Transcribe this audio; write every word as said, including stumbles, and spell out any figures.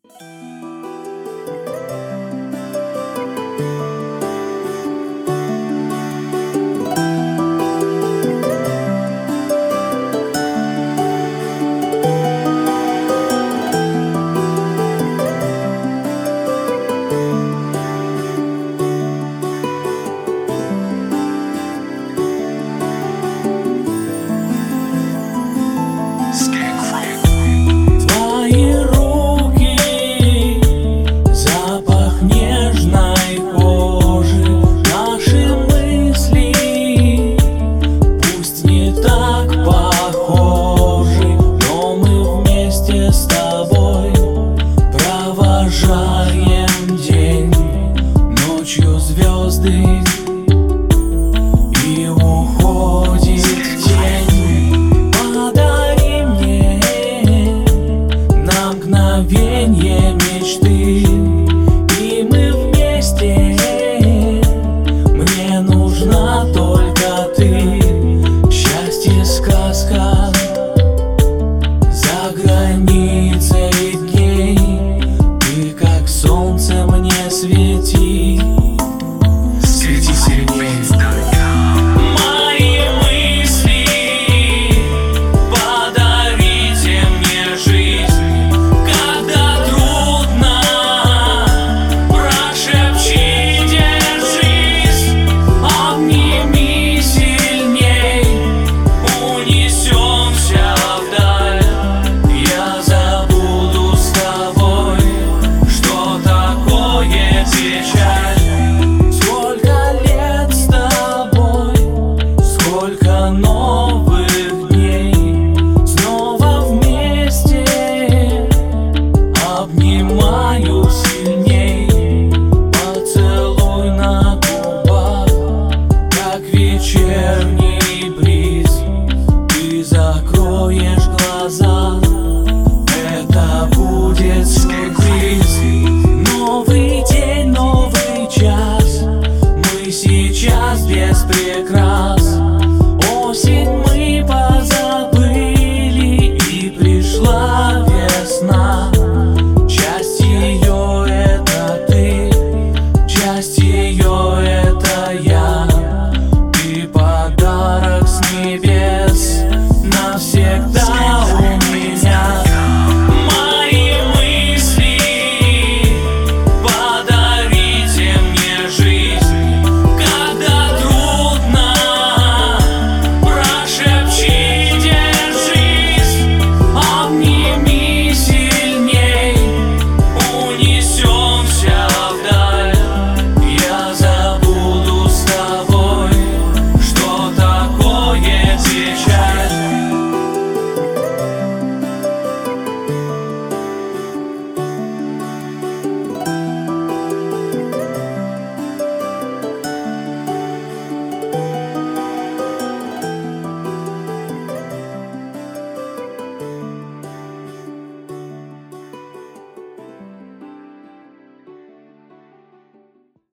И уходит тень. Подари мне на мгновенье мечты, и мы вместе. Мне нужна только ты. Счастье сказка за границей дней. Ты как солнце мне свети. Свети сильней. Мои мысли, подарите мне жизнь. Когда трудно, прошепчи, держись. Обними сильней, унесемся вдаль. Я забуду с тобой, что такое печаль. Сколько новых дней, снова вместе обнимать.